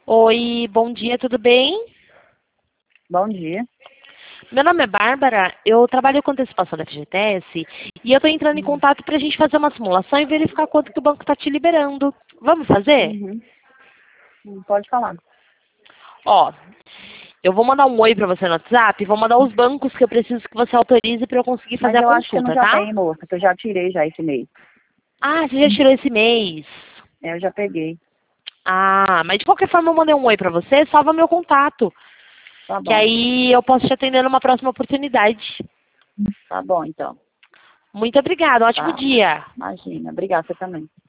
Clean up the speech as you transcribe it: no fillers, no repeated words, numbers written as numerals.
Oi, bom dia, tudo bem? Bom dia. Meu nome é Bárbara, eu trabalho com antecipação da FGTS e eu estou entrando em contato para a gente fazer uma simulação e verificar quanto que o banco está te liberando. Vamos fazer? Uhum. Pode falar. Ó, eu vou mandar um oi para você no WhatsApp e vou mandar os bancos que eu preciso que você autorize para eu conseguir Mas fazer a eu acho que não consulta, já tá? tem, moça, que eu já tirei já esse mês. Ah, você já tirou esse mês. Eu já peguei. Ah, mas de qualquer forma eu mandei um oi para você, salva meu contato, Tá que bom. aí eu posso te atender numa próxima oportunidade. Tá bom, então. Muito obrigada, ótimo Tá. dia. Imagina. Obrigada, você também.